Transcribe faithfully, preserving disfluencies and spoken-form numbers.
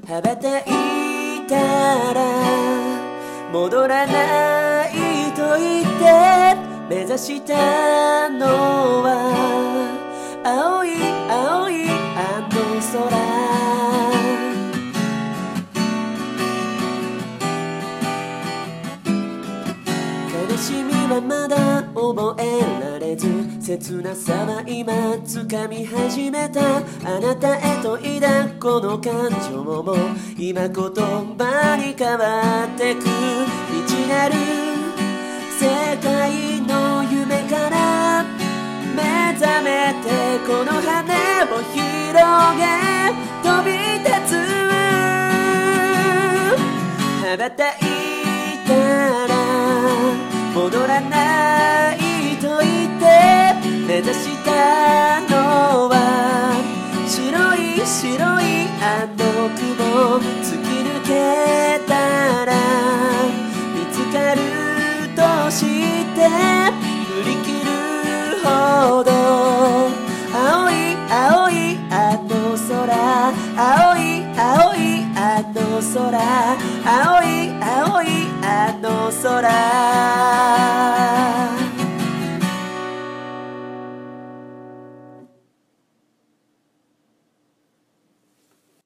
羽ばたいたら戻らないと言って目指したのは青い青いあの空。悲しみはまだ覚えられず切なさは今掴み始めた。あなたへと抱くこの感情も今言葉に変わってく。未知なる世界の夢から目覚めてこの羽を広げ飛び立つ。羽ばたいたら戻らないと言って目指したのは白い白いあの雲。突き抜けたら見つかるとして振り切るほど青い青いあの空。青い青いあの空。青い青いあの空。